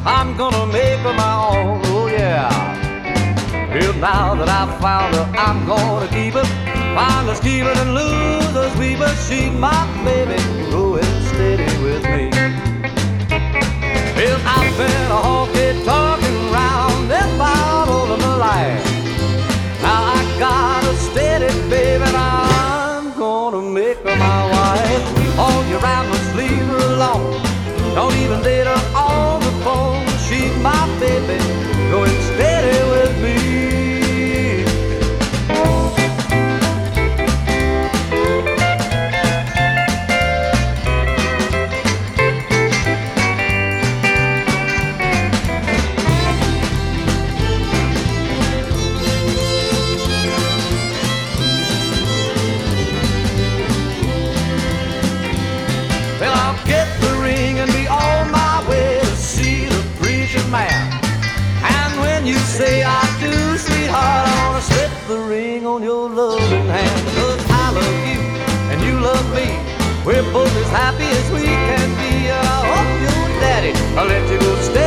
I'm gonna make her my own, oh yeah. Well, now that I've found her, I'm gonna keep her. Find her scheming and lose her sweet, but she's my baby, growing steady with me. Well, I've been a honky talking round and about over my life. Now I got a steady baby, and I'm gonna make her my wife. Hold you round and leave her alone. Don't even date her on the phone. She's my baby, going steady with me. Well, I'll get the ring and be on my way to see the preacher man. And when you say I do, sweetheart, I wanna slip the ring on your loving hand. 'Cause I love you and you love me. We're both as happy as we can be. And I hope your daddy, I'll let you go stay